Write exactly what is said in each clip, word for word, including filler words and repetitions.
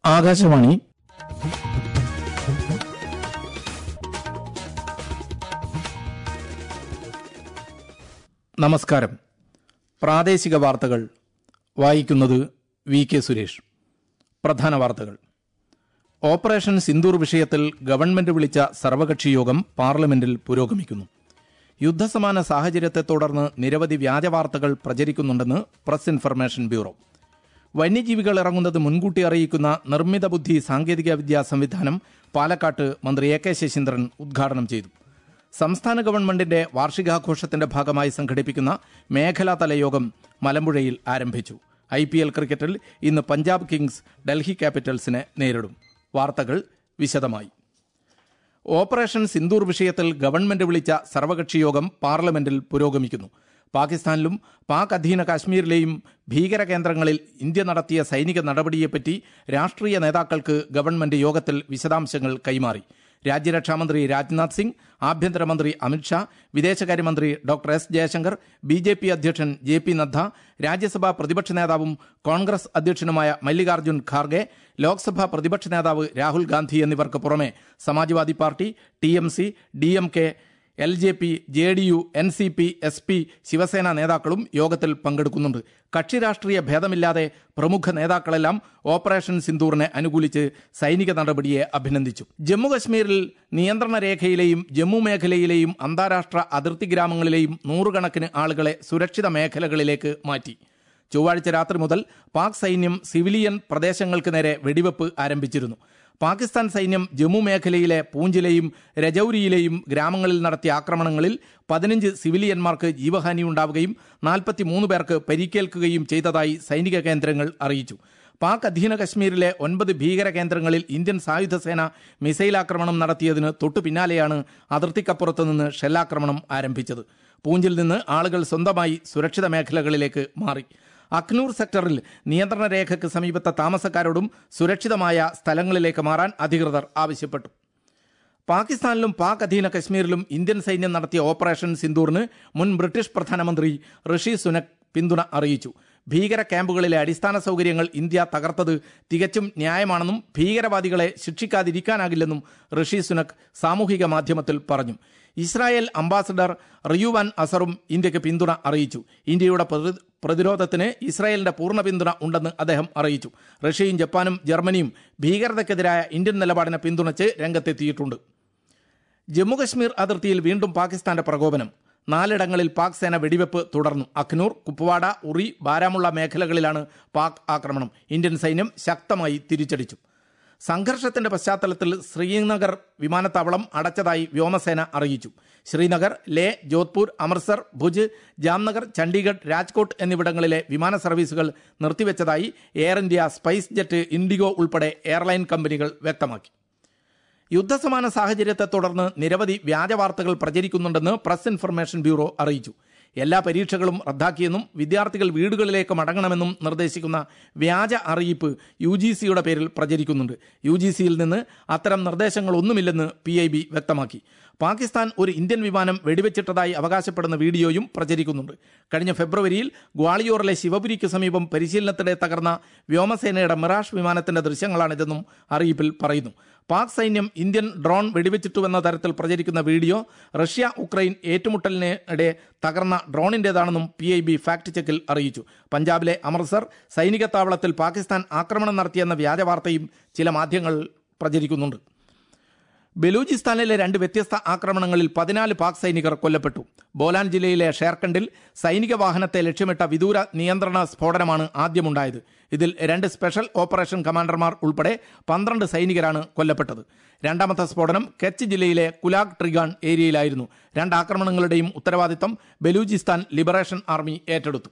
ആകാശവാണി. നമസ്കാരം. പ്രാദേശിക വാർത്തകൾ വായിക്കുന്നത് വി കെ സുരേഷ്. പ്രധാന വാർത്തകൾ. ഓപ്പറേഷൻ സിന്ദൂർ വിഷയത്തിൽ ഗവൺമെന്റ് വിളിച്ച സർവകക്ഷി യോഗം പാർലമെന്റിൽ പുരോഗമിക്കുന്നു. യുദ്ധസമാന സാഹചര്യത്തെ തുടർന്ന് നിരവധി വ്യാജവാർത്തകൾ പ്രചരിക്കുന്നുണ്ടെന്ന് പ്രസ് ഇൻഫർമേഷൻ ബ്യൂറോ. വന്യജീവികൾ ഇറങ്ങുന്നത് മുൻകൂട്ടി അറിയിക്കുന്ന നിർമ്മിത ബുദ്ധി സാങ്കേതികവിദ്യാ സംവിധാനം പാലക്കാട്ട് മന്ത്രി എ കെ ശശീന്ദ്രൻ ഉദ്ഘാടനം ചെയ്തു. സംസ്ഥാന ഗവൺമെന്റിന്റെ വാർഷികാഘോഷത്തിന്റെ ഭാഗമായി സംഘടിപ്പിക്കുന്ന മേഖലാതല യോഗം മലമ്പുഴയിൽ ആരംഭിച്ചു. ഐ പി എൽ ക്രിക്കറ്റിൽ ഇന്ന് പഞ്ചാബ് കിങ്സ് ഡൽഹി ക്യാപിറ്റൽസിനെ നേരിടും. വാർത്തകൾ വിശദമായി. ഓപ്പറേഷൻ സിന്ദൂർ വിഷയത്തിൽ ഗവൺമെന്റ് വിളിച്ച സർവകക്ഷി യോഗം പാർലമെന്റിൽ പുരോഗമിക്കുന്നു. പാകിസ്ഥാനിലും പാക് അധീന കാശ്മീരിലെയും ഭീകര കേന്ദ്രങ്ങളിൽ ഇന്ത്യ നടത്തിയ സൈനിക നടപടിയെപ്പറ്റി രാഷ്ട്രീയ നേതാക്കൾക്ക് ഗവൺമെന്റ് യോഗത്തിൽ വിശദാംശങ്ങൾ കൈമാറി. രാജ്യരക്ഷാമന്ത്രി രാജ്നാഥ് സിംഗ്, ആഭ്യന്തരമന്ത്രി അമിത്ഷാ, വിദേശകാര്യമന്ത്രി doctor S Jaishankar, B J P അധ്യക്ഷൻ ജെ പി നദ്ദ, രാജ്യസഭാ പ്രതിപക്ഷ നേതാവും കോൺഗ്രസ് അധ്യക്ഷനുമായ മല്ലികാർജ്ജുൻ ഖാർഗെ, ലോക്സഭാ പ്രതിപക്ഷ നേതാവ് രാഹുൽ ഗാന്ധി എന്നിവർക്ക് പുറമെ Samajwadi party, T M C, D M K, L J P, J D U, N C P, S P, Shiv Sena നേതാക്കളും യോഗത്തിൽ പങ്കെടുക്കുന്നുണ്ട്. കക്ഷി രാഷ്ട്രീയ ഭേദമില്ലാതെ പ്രമുഖ നേതാക്കളെല്ലാം ഓപ്പറേഷൻ സിന്ദൂറിനെ അനുകൂലിച്ച് സൈനിക നടപടിയെ അഭിനന്ദിച്ചു. ജമ്മുകശ്മീരിൽ നിയന്ത്രണ രേഖയിലെയും ജമ്മു മേഖലയിലെയും അന്താരാഷ്ട്ര അതിർത്തി ഗ്രാമങ്ങളിലെയും നൂറുകണക്കിന് ആളുകളെ സുരക്ഷിത മേഖലകളിലേക്ക് മാറ്റി. ചൊവ്വാഴ്ച രാത്രി മുതൽ പാക് സൈന്യം സിവിലിയൻ പ്രദേശങ്ങൾക്ക് നേരെ വെടിവെപ്പ് ആരംഭിച്ചിരുന്നു. പാകിസ്ഥാൻ സൈന്യം ജമ്മു മേഖലയിലെ പൂഞ്ചിലെയും രജൌരിയിലെയും ഗ്രാമങ്ങളിൽ നടത്തിയ ആക്രമണങ്ങളിൽ പതിനഞ്ച് സിവിലിയന്മാർക്ക് ജീവഹാനിയുണ്ടാവുകയും നാൽപ്പത്തിമൂന്ന് പേർക്ക് പരിക്കേൽക്കുകയും ചെയ്തതായി സൈനിക കേന്ദ്രങ്ങൾ അറിയിച്ചു. പാക് അധീന കശ്മീരിലെ ഒൻപത് ഭീകര കേന്ദ്രങ്ങളിൽ ഇന്ത്യൻ സായുധ സേന മിസൈൽ ആക്രമണം നടത്തിയതിന് തൊട്ടു പിന്നാലെയാണ് അതിർത്തിക്കപ്പുറത്ത് നിന്ന് ഷെല്ലാക്രമണം ആരംഭിച്ചത്. പൂഞ്ചിൽ നിന്ന് ആളുകൾ സ്വന്തമായി സുരക്ഷിത മേഖലകളിലേക്ക് മാറി. അഖ്നൂർ സെക്ടറിൽ നിയന്ത്രണ രേഖയ്ക്ക് സമീപത്തെ താമസക്കാരോടും സുരക്ഷിതമായ സ്ഥലങ്ങളിലേക്ക് മാറാൻ അധികൃതർ ആവശ്യപ്പെട്ടു. പാകിസ്ഥാനിലും പാക് അധീന കശ്മീരിലും ഇന്ത്യൻ സൈന്യം നടത്തിയ ഓപ്പറേഷൻ സിന്ദൂറിന് മുൻ ബ്രിട്ടീഷ് പ്രധാനമന്ത്രി ഋഷി സുനക് പിന്തുണ അറിയിച്ചു. ഭീകര ക്യാമ്പുകളിലെ അടിസ്ഥാന സൗകര്യങ്ങൾ ഇന്ത്യ തകർത്തത് തികച്ചും ന്യായമാണെന്നും ഭീകരവാദികളെ ശിക്ഷിക്കാതിരിക്കാനാകില്ലെന്നും ഋഷി സുനക് സാമൂഹിക മാധ്യമത്തിൽ പറഞ്ഞു. ഇസ്രായേൽ അംബാസഡർ റിയുവാൻ അസറും ഇന്ത്യക്ക് പിന്തുണ അറിയിച്ചു. ഇന്ത്യയുടെ പ്രതിരോധത്തിന് ഇസ്രായേലിന്റെ പൂർണ്ണ പിന്തുണ ഉണ്ടെന്ന് അദ്ദേഹം അറിയിച്ചു. റഷ്യയും ജപ്പാനും ജർമ്മനിയും ഭീകരതയ്ക്കെതിരായ ഇന്ത്യൻ നിലപാടിനെ പിന്തുണച്ച് രംഗത്തെത്തിയിട്ടുണ്ട്. ജമ്മുകശ്മീർ അതിർത്തിയിൽ വീണ്ടും പാകിസ്ഥാന്റെ പ്രകോപനം. നാലിടങ്ങളിൽ പാക് സേന വെടിവെപ്പ് തുടർന്നു. അഖ്നൂർ, കുപ്വാഡ, ഉറി, ബാരാമുള്ള മേഖലകളിലാണ് പാക് ആക്രമണം. ഇന്ത്യൻ സൈന്യം ശക്തമായി തിരിച്ചടിച്ചു. സംഘർഷത്തിന്റെ പശ്ചാത്തലത്തിൽ ശ്രീനഗർ വിമാനത്താവളം അടച്ചതായി വ്യോമസേന അറിയിച്ചു. ശ്രീനഗർ, ലേ, ജോധ്പൂർ, അമൃത്സർ, ഭുജ്, ജാംനഗർ, ചണ്ഡീഗഡ്, രാജ്കോട്ട് എന്നിവിടങ്ങളിലെ വിമാന സർവീസുകൾ നിർത്തിവെച്ചതായി Air India, SpiceJet, IndiGo ഉൾപ്പെടെ എയർലൈൻ കമ്പനികൾ വ്യക്തമാക്കി. യുദ്ധസമാന സാഹചര്യത്തെ തുടർന്ന് നിരവധി വ്യാജവാർത്തകൾ പ്രചരിക്കുന്നുണ്ടെന്ന് പ്രസ് ഇൻഫർമേഷൻ ബ്യൂറോ അറിയിച്ചു. എല്ലാ പരീക്ഷകളും റദ്ദാക്കിയെന്നും വിദ്യാർത്ഥികൾ വീടുകളിലേക്ക് മടങ്ങണമെന്നും നിർദ്ദേശിക്കുന്ന വ്യാജ അറിയിപ്പ് യു ജി സിയുടെ പേരിൽ പ്രചരിക്കുന്നുണ്ട്. യു ജി സിയിൽ നിന്ന് അത്തരം നിർദ്ദേശങ്ങളൊന്നുമില്ലെന്ന് പി ഐ ബി വ്യക്തമാക്കി. പാകിസ്ഥാൻ ഒരു ഇന്ത്യൻ വിമാനം വെടിവെച്ചിട്ടതായി അവകാശപ്പെടുന്ന വീഡിയോയും പ്രചരിക്കുന്നുണ്ട്. കഴിഞ്ഞ ഫെബ്രുവരിയിൽ ഗ്വാളിയോറിലെ ശിവപുരിക്ക് സമീപം പരിശീലനത്തിനിടെ തകർന്ന വ്യോമസേനയുടെ മിറാഷ് വിമാനത്തിന്റെ ദൃശ്യങ്ങളാണിതെന്നും അറിയിപ്പിൽ പറയുന്നു. പാക് സൈന്യം ഇന്ത്യൻ ഡ്രോൺ വെടിവെച്ചിട്ടുവെന്ന തരത്തിൽ പ്രചരിക്കുന്ന വീഡിയോ റഷ്യ ഉക്രൈൻ ഏറ്റുമുട്ടലിനിടെ തകർന്ന ഡ്രോണിന്റേതാണെന്നും പി ഐ ബി ഫാക്ട് ചെക്കിൽ അറിയിച്ചു. പഞ്ചാബിലെ അമൃത്സർ സൈനിക താവളത്തിൽ പാകിസ്ഥാൻ ആക്രമണം നടത്തിയെന്ന വ്യാജവാർത്തയും ചില മാധ്യമങ്ങൾ പ്രചരിക്കുന്നുണ്ട്. ബലൂചിസ്ഥാനിലെ രണ്ട് വ്യത്യസ്ത ആക്രമണങ്ങളിൽ പതിനാല് പാക് സൈനികർ കൊല്ലപ്പെട്ടു. ബോലാൻ ജില്ലയിലെ ഷേർഖണ്ഡിൽ സൈനിക വാഹനത്തെ ലക്ഷ്യമിട്ട വിദൂര നിയന്ത്രണ സ്ഫോടനമാണ് ആദ്യമുണ്ടായത്. ഇതിൽ രണ്ട് സ്പെഷ്യൽ ഓപ്പറേഷൻ കമാൻഡർമാർ ഉൾപ്പെടെ പന്ത്രണ്ട് സൈനികരാണ് കൊല്ലപ്പെട്ടത്. രണ്ടാമത്തെ സ്ഫോടനം കച്ച് ജില്ലയിലെ കുലാഗ് ട്രിഗാൺ ഏരിയയിലായിരുന്നു. രണ്ട് ആക്രമണങ്ങളുടെയും ഉത്തരവാദിത്തം ബലൂചിസ്ഥാൻ ലിബറേഷൻ ആർമി ഏറ്റെടുത്തു.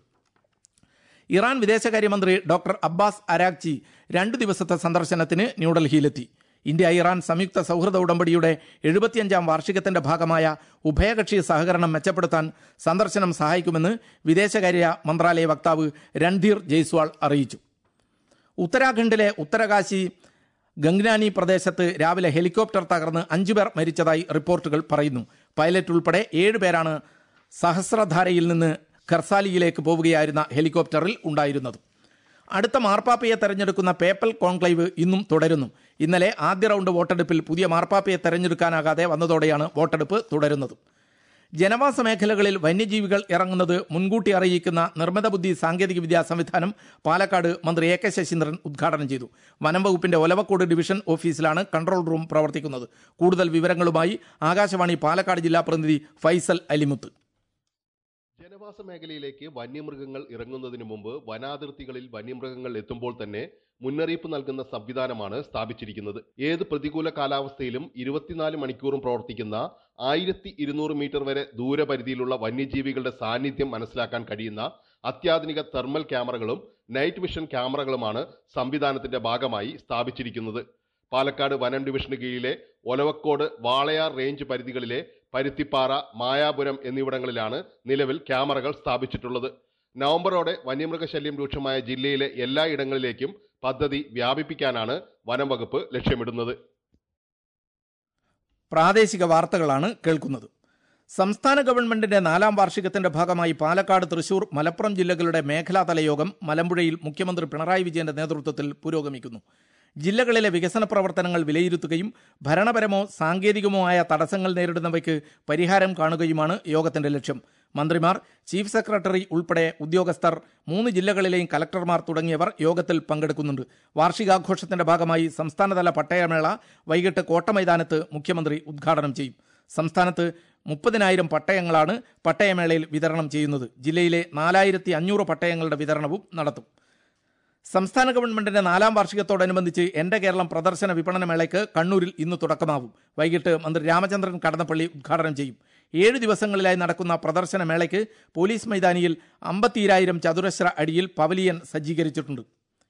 ഇറാൻ വിദേശകാര്യമന്ത്രി ഡോക്ടർ അബ്ബാസ് അരാഗ്ചി രണ്ടു ദിവസത്തെ സന്ദർശനത്തിന് ന്യൂഡൽഹിയിലെത്തി. ഇന്ത്യ ഇറാൻ സംയുക്ത സൗഹൃദ ഉടമ്പടിയുടെ എഴുപത്തിയഞ്ചാം വാർഷികത്തിന്റെ ഭാഗമായ ഉഭയകക്ഷി സഹകരണം മെച്ചപ്പെടുത്താൻ സന്ദർശനം സഹായിക്കുമെന്ന് വിദേശകാര്യ മന്ത്രാലയ വക്താവ് രൺധീർ ജയ്സ്വാൾ അറിയിച്ചു. ഉത്തരാഖണ്ഡിലെ ഉത്തരകാശി ഗംഗ്നാനി പ്രദേശത്ത് രാവിലെ ഹെലികോപ്റ്റർ തകർന്ന് അഞ്ചുപേർ മരിച്ചതായി റിപ്പോർട്ടുകൾ പറയുന്നു. പൈലറ്റ് ഉൾപ്പെടെ ഏഴുപേരാണ് സഹസ്രധാരയിൽ നിന്ന് ഖർസാലിയിലേക്ക് പോവുകയായിരുന്ന ഹെലികോപ്റ്ററിൽ ഉണ്ടായിരുന്നത്. അടുത്ത മാർപ്പാപ്പയെ തെരഞ്ഞെടുക്കുന്ന പേപ്പൽ കോൺക്ലേവ് ഇന്നും തുടരുന്നു. ഇന്നലെ ആദ്യ റൗണ്ട് വോട്ടെടുപ്പിൽ പുതിയ മാർപ്പാപ്പയെ തെരഞ്ഞെടുക്കാനാകാതെ വന്നതോടെയാണ് വോട്ടെടുപ്പ് തുടരുന്നത്. ജനവാസ മേഖലകളിൽ വന്യജീവികൾ ഇറങ്ങുന്നത് മുൻകൂട്ടി അറിയിക്കുന്ന നിർമ്മിത ബുദ്ധി സാങ്കേതികവിദ്യാ സംവിധാനം പാലക്കാട് മന്ത്രി എ കെ ശശീന്ദ്രൻ ഉദ്ഘാടനം ചെയ്തു. വനം വകുപ്പിന്റെ ഒലവക്കോട് ഡിവിഷൻ ഓഫീസിലാണ് കൺട്രോൾ റൂം പ്രവർത്തിക്കുന്നത്. കൂടുതൽ വിവരങ്ങളുമായി ആകാശവാണി പാലക്കാട് ജില്ലാ പ്രതിനിധി ഫൈസൽ അലിമുത്ത്. ജനവാസ മേഖലയിലേക്ക് വന്യമൃഗങ്ങൾ ഇറങ്ങുന്നതിന് മുമ്പ് വനാതിർത്തികളിൽ വന്യമൃഗങ്ങൾ എത്തുമ്പോൾ തന്നെ മുന്നറിയിപ്പ് നൽകുന്ന സംവിധാനമാണ് സ്ഥാപിച്ചിരിക്കുന്നത്. ഏത് പ്രതികൂല കാലാവസ്ഥയിലും ഇരുപത്തിനാല് മണിക്കൂറും പ്രവർത്തിക്കുന്ന ആയിരത്തി ഇരുന്നൂറ് മീറ്റർ വരെ ദൂരപരിധിയിലുള്ള വന്യജീവികളുടെ സാന്നിധ്യം മനസ്സിലാക്കാൻ കഴിയുന്ന അത്യാധുനിക തെർമൽ ക്യാമറകളും നൈറ്റ് വിഷൻ ക്യാമറകളുമാണ് സംവിധാനത്തിന്റെ ഭാഗമായി സ്ഥാപിച്ചിരിക്കുന്നത്. പാലക്കാട് വനം ഡിവിഷന് കീഴിലെ ഒലവക്കോട് വാളയാർ റേഞ്ച് പരിധികളിലെ പരുത്തിപ്പാറ, മായാപുരം എന്നിവിടങ്ങളിലാണ് നിലവിൽ ക്യാമറകൾ സ്ഥാപിച്ചിട്ടുള്ളത്. നവംബറോടെ വന്യമൃഗശല്യം രൂക്ഷമായ ജില്ലയിലെ എല്ലാ ഇടങ്ങളിലേക്കും പദ്ധതി വ്യാപിപ്പിക്കാനാണ് വനം വകുപ്പ് ലക്ഷ്യമിടുന്നത്. പ്രാദേശിക വാർത്തകളാണ് കേൾക്കുന്നത്. സംസ്ഥാന ഗവൺമെന്റിന്റെ നാലാം വാർഷികത്തിന്റെ ഭാഗമായി പാലക്കാട്, തൃശൂർ, മലപ്പുറം ജില്ലകളുടെ മേഖലാതല യോഗം മലമ്പുഴയിൽ മുഖ്യമന്ത്രി പിണറായി വിജയന്റെ നേതൃത്വത്തിൽ പുരോഗമിക്കുന്നു. ജില്ലകളിലെ വികസന പ്രവർത്തനങ്ങൾ വിലയിരുത്തുകയും ഭരണപരമോ സാങ്കേതികമോ ആയ തടസ്സങ്ങൾ നേരിടുന്നവയ്ക്ക് പരിഹാരം കാണുകയുമാണ് യോഗത്തിന്റെ ലക്ഷ്യം. മന്ത്രിമാർ, ചീഫ് സെക്രട്ടറി ഉൾപ്പെടെ ഉദ്യോഗസ്ഥർ, മൂന്ന് ജില്ലകളിലെയും കലക്ടർമാർ തുടങ്ങിയവർ യോഗത്തിൽ പങ്കെടുക്കുന്നുണ്ട്. വാർഷികാഘോഷത്തിന്റെ ഭാഗമായി സംസ്ഥാനതല പട്ടയമേള വൈകിട്ട് കോട്ടമൈതാനത്ത് മുഖ്യമന്ത്രി ഉദ്ഘാടനം ചെയ്യും. സംസ്ഥാനത്ത് മുപ്പതിനായിരം പട്ടയങ്ങളാണ് പട്ടയമേളയിൽ വിതരണം ചെയ്യുന്നത്. ജില്ലയിലെ നാലായിരത്തി അഞ്ഞൂറ് പട്ടയങ്ങളുടെ വിതരണവും നടത്തും. സംസ്ഥാന ഗവൺമെന്റിന്റെ നാലാം വാർഷികത്തോടനുബന്ധിച്ച് എന്റെ കേരളം പ്രദർശന വിപണന മേളയ്ക്ക് കണ്ണൂരിൽ ഇന്ന് തുടക്കമാവും. വൈകിട്ട് മന്ത്രി രാമചന്ദ്രൻ കടന്നപ്പള്ളി ഉദ്ഘാടനം ചെയ്യും. ഏഴ് ദിവസങ്ങളിലായി നടക്കുന്ന പ്രദർശന മേളയ്ക്ക് പോലീസ് മൈതാനിയിൽ അമ്പത്തിരായിരം ചതുരശ്ര അടിയിൽ പവലിയൻ സജ്ജീകരിച്ചിട്ടുണ്ട്.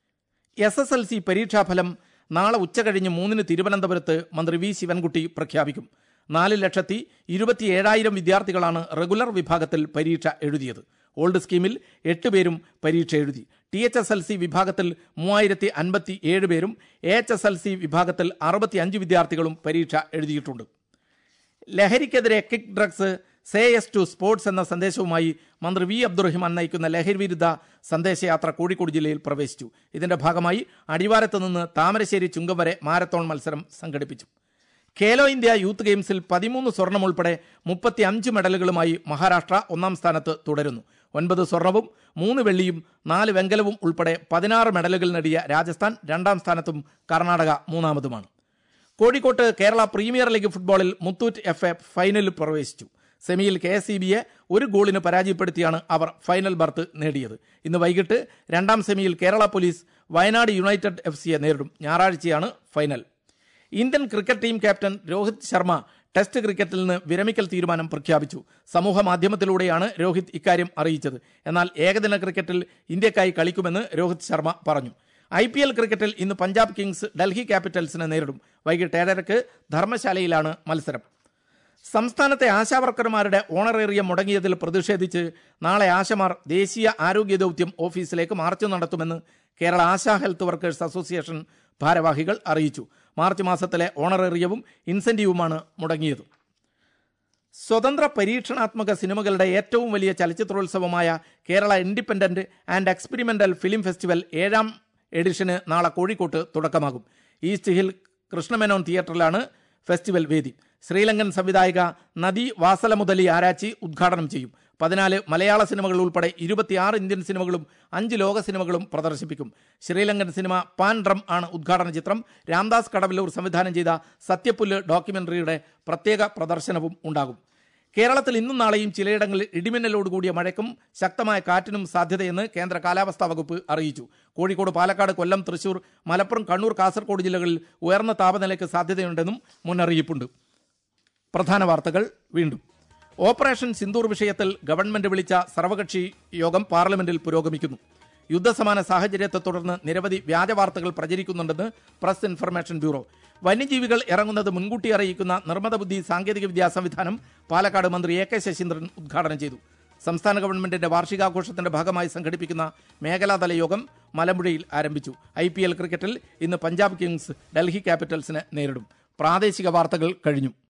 എസ് എസ് എൽ സി പരീക്ഷാഫലം നാളെ ഉച്ചകഴിഞ്ഞ് മൂന്നിന് തിരുവനന്തപുരത്ത് മന്ത്രി വി ശിവൻകുട്ടി പ്രഖ്യാപിക്കും. നാല് ലക്ഷത്തി ഇരുപത്തി ഏഴായിരം വിദ്യാർത്ഥികളാണ് റെഗുലർ വിഭാഗത്തിൽ പരീക്ഷ എഴുതിയത്. ഓൾഡ് സ്കീമിൽ എട്ട് പേരും പരീക്ഷ എഴുതി. T H S L C വിഭാഗത്തിൽ മൂവായിരത്തി അൻപത്തി ഏഴ് പേരും A H S L C വിഭാഗത്തിൽ അറുപത്തി അഞ്ച് വിദ്യാർത്ഥികളും പരീക്ഷ എഴുതിയിട്ടുണ്ട്. ലഹരിക്കെതിരെ kick drugs say yes to sports എന്ന സന്ദേശവുമായി മന്ത്രി വി അബ്ദുറഹിമാൻ നയിക്കുന്ന ലഹരി വിരുദ്ധ സന്ദേശയാത്ര കോഴിക്കോട് ജില്ലയിൽ പ്രവേശിച്ചു. ഇതിന്റെ ഭാഗമായി അടിവാരത്ത് നിന്ന് താമരശ്ശേരി ചുങ്കം വരെ മാരത്തോൺ മത്സരം സംഘടിപ്പിച്ചു. ഖേലോ ഇന്ത്യ യൂത്ത് ഗെയിംസിൽ പതിമൂന്ന് സ്വർണം ഉൾപ്പെടെ മുപ്പത്തി അഞ്ച് മെഡലുകളുമായി മഹാരാഷ്ട്ര ഒന്നാം സ്ഥാനത്ത് തുടരുന്നു. ഒൻപത് സ്വർണവും മൂന്ന് വെള്ളിയും നാല് വെങ്കലവും ഉൾപ്പെടെ പതിനാറ് മെഡലുകൾ നേടിയ രാജസ്ഥാൻ രണ്ടാം സ്ഥാനത്തും കർണാടക മൂന്നാമതുമാണ്. കോഴിക്കോട്ട് കേരള പ്രീമിയർ ലീഗ് ഫുട്ബോളിൽ മുത്തൂറ്റ് എഫ് എ ഫൈനലിൽ പ്രവേശിച്ചു. സെമിയിൽ കെ എസ് ഇ ബിയെ ഒരു ഗോളിന് പരാജയപ്പെടുത്തിയാണ് അവർ ഫൈനൽ ബർത്ത് നേടിയത്. ഇന്ന് വൈകിട്ട് രണ്ടാം സെമിയിൽ Kerala police Wayanad united F സിയെ നേരിടും. ഞായറാഴ്ചയാണ് final. Indian cricket team captain Rohit Sharma test ക്രിക്കറ്റിൽ നിന്ന് വിരമിക്കൽ തീരുമാനം പ്രഖ്യാപിച്ചു. സമൂഹ മാധ്യമത്തിലൂടെയാണ് രോഹിത് ഇക്കാര്യം അറിയിച്ചത്. എന്നാൽ ഏകദിന ക്രിക്കറ്റിൽ ഇന്ത്യക്കായി കളിക്കുമെന്ന് രോഹിത് ശർമ്മ പറഞ്ഞു. ഐ പി എൽ ക്രിക്കറ്റിൽ ഇന്ന് പഞ്ചാബ് കിങ്സ് ഡൽഹി ക്യാപിറ്റൽസിനെ നേരിടും. വൈകിട്ട് ഏഴരക്ക് ധർമ്മശാലയിലാണ് മത്സരം. സംസ്ഥാനത്തെ ആശാവർക്കർമാരുടെ ഓണറേറിയം മുടങ്ങിയതിൽ പ്രതിഷേധിച്ച് നാളെ ആശമാർ ദേശീയ ആരോഗ്യ ദൗത്യം ഓഫീസിലേക്ക് മാർച്ച് നടത്തുമെന്ന് Kerala Asha health workers association ഭാരവാഹികൾ അറിയിച്ചു. മാർച്ച് മാസത്തിലെ ഓണറേറിയവും ഇൻസെന്റീവുമാണ് മുടങ്ങിയത്. സ്വതന്ത്ര പരീക്ഷണാത്മക സിനിമകളുടെ ഏറ്റവും വലിയ ചലച്ചിത്രോത്സവമായ Kerala independent and experimental film festival ഏഴാം എഡിഷന് നാളെ കോഴിക്കോട്ട് തുടക്കമാകും. ഈസ്റ്റ് ഹിൽ കൃഷ്ണമേനോൻ തിയേറ്ററിലാണ് ഫെസ്റ്റിവൽ വേദി. ശ്രീലങ്കൻ സംവിധായിക നദി വാസലമുതലി ആരാച്ചി ഉദ്ഘാടനം ചെയ്യും. പതിനാല് മലയാള സിനിമകൾ ഉൾപ്പെടെ ഇരുപത്തിയാറ് ഇന്ത്യൻ സിനിമകളും അഞ്ച് ലോക സിനിമകളും പ്രദർശിപ്പിക്കും. ശ്രീലങ്കൻ സിനിമ പാൻ ഡ്രം ആണ് ഉദ്ഘാടന ചിത്രം. രാംദാസ് കടവല്ലൂർ സംവിധാനം ചെയ്ത സത്യപുല്ല് ഡോക്യുമെന്ററിയുടെ പ്രത്യേക പ്രദർശനവും ഉണ്ടാകും. കേരളത്തിൽ ഇന്നും നാളെയും ചിലയിടങ്ങളിൽ ഇടിമിന്നലോടുകൂടിയ മഴയ്ക്കും ശക്തമായ കാറ്റിനും സാധ്യതയെന്ന് കേന്ദ്ര കാലാവസ്ഥാ വകുപ്പ് അറിയിച്ചു. കോഴിക്കോട്, പാലക്കാട്, കൊല്ലം, തൃശൂർ, മലപ്പുറം, കണ്ണൂർ, കാസർഗോഡ് ജില്ലകളിൽ ഉയർന്ന താപനിലയ്ക്ക് സാധ്യതയുണ്ടെന്നും മുന്നറിയിപ്പുണ്ട്. പ്രധാന വാർത്തകൾ വീണ്ടും. ഓപ്പറേഷൻ സിന്ദൂർ വിഷയത്തിൽ ഗവൺമെന്റ് വിളിച്ച സർവകക്ഷി യോഗം പാർലമെന്റിൽ പുരോഗമിക്കുന്നു. യുദ്ധസമാന സാഹചര്യത്തെ തുടർന്ന് നിരവധി വ്യാജ വാർത്തകൾ പ്രചരിക്കുന്നുണ്ടെന്ന് പ്രസ് ഇൻഫർമേഷൻ ബ്യൂറോ. വന്യജീവികൾ ഇറങ്ങുന്നത് മുൻകൂട്ടി അറിയിക്കുന്ന നിർമ്മിത ബുദ്ധി സാങ്കേതിക വിദ്യാ സംവിധാനം പാലക്കാട് മന്ത്രി എ കെ ശശീന്ദ്രൻ ഉദ്ഘാടനം ചെയ്തു. സംസ്ഥാന ഗവൺമെന്റിന്റെ വാർഷികാഘോഷത്തിന്റെ ഭാഗമായി സംഘടിപ്പിക്കുന്ന മേഖലാതല യോഗം മലമ്പുഴയിൽ ആരംഭിച്ചു. ഐ പി എൽ ക്രിക്കറ്റിൽ ഇന്ന് പഞ്ചാബ് കിങ്സ് ഡൽഹി ക്യാപിറ്റൽസിനെ നേരിടും. പ്രാദേശിക വാർത്തകൾ കഴിഞ്ഞു.